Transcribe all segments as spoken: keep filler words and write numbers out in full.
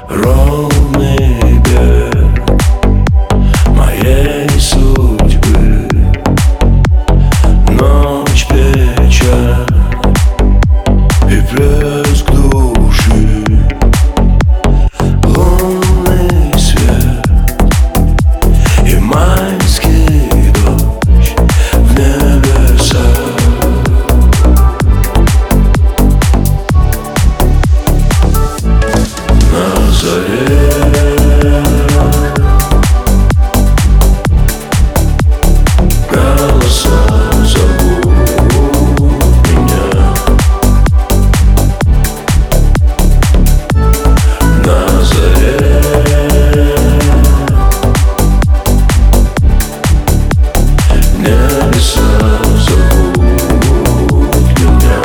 ровный бег моей судьбы. Ночь, печаль и плеск души, лунный свет и майский дождь в небесах. На заре голоса зовут меня. На заре небеса зовут меня.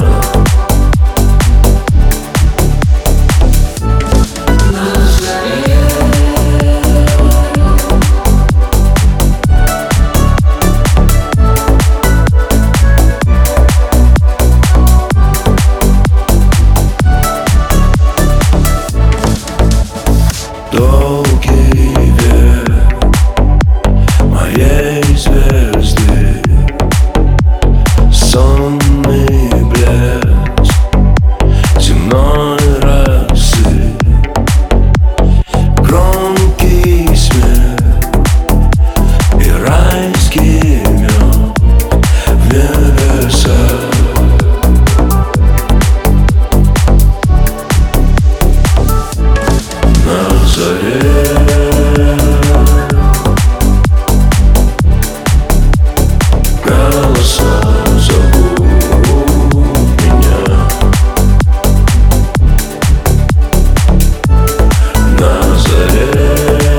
Долгий век моей звезды, сонный блеск земной росы, громкий смех и райский мед в небесах. На заре голоса зовут меня. На заре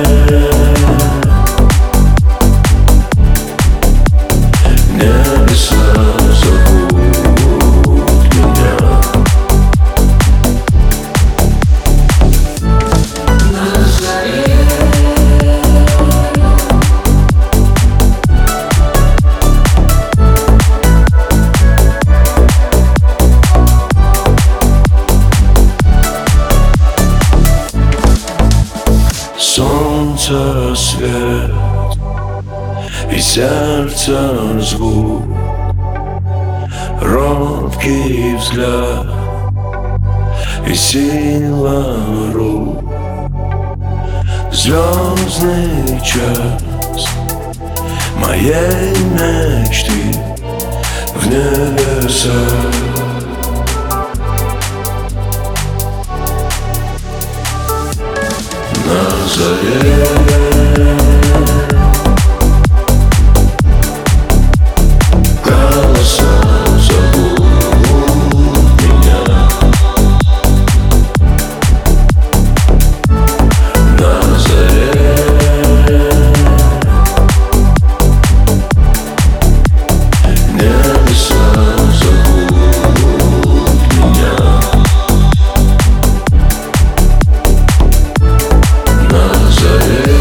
небеса зовут меня. Солнце свет и сердце звук, робкий взгляд и сила рук. Звездный час моей мечты в небесах. На заре голоса зовут меня. На заре небеса зовут меня. На заре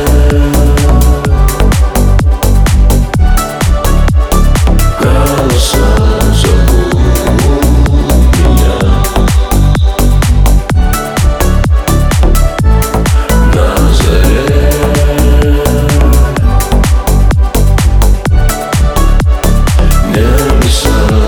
голоса зовут меня. На заре небеса